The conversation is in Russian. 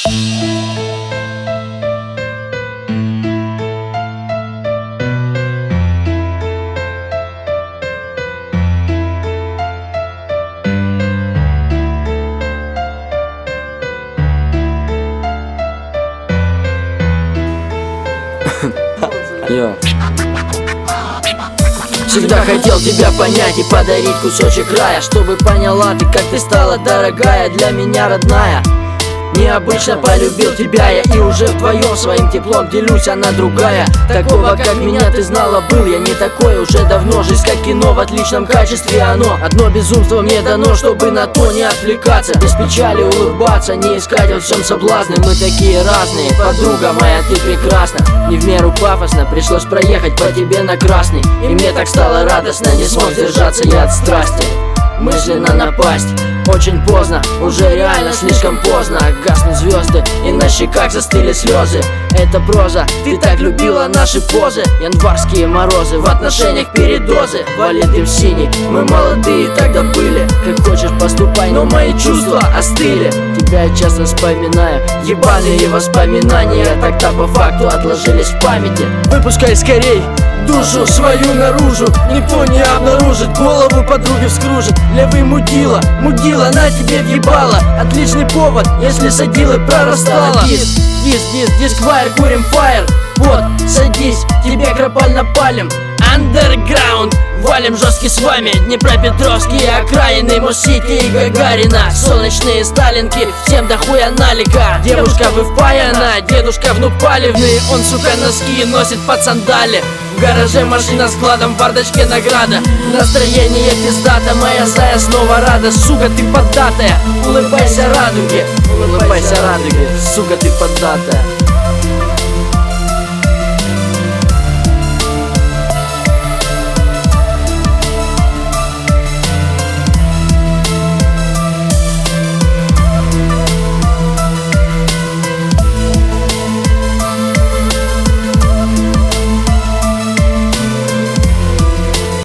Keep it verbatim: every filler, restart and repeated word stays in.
Йо. Всегда хотел тебя понять и подарить кусочек рая, чтобы поняла ты, как ты стала дорогая, для меня родная. Необычно полюбил тебя я, и уже вдвоем своим теплом делюсь, она другая. Такого, как меня, ты знала, был я не такой уже давно. Жизнь как кино в отличном качестве оно. Одно безумство мне дано, чтобы на то не отвлекаться, без печали улыбаться, не искать во всем соблазны. Мы такие разные, подруга моя, ты прекрасна. Не в меру пафосно, пришлось проехать по тебе на красный, и мне так стало радостно, не смог сдержаться я от страсти. Мысленно напасть, очень поздно, уже реально слишком поздно. Гаснут звезды, и на щеках застыли слезы. Это проза, ты так любила наши позы. Январские морозы, в отношениях передозы. Валит им синий, мы молодые тогда были. Как хочешь поступай, но мои чувства остыли. Тебя я часто вспоминаю, ебаные воспоминания тогда по факту отложились в памяти. Выпускай скорей душу свою наружу, никто не обнаружит, голову подруги вскружит. Левый мудила, мудила на тебе въебала. Отличный повод, если садилы прорастала. Диск, диск, диск, дисквайр, курим фаер. Вот, садись, тебе кропаль напалим. Андерграунд, валим жесткий с вами. Днепропетровские окраины, Москвы и Гагарина. Солнечные сталинки, всем дохуя налика. Девушка вы впаяна, дедушка внук палевный. Он, сука, носки носит под сандали. В гараже машина с кладом, в бардачке награда. Настроение пиздата, моя зая снова рада. Сука, ты поддатая, улыбайся радуге. Улыбайся радуге, сука, ты поддатая.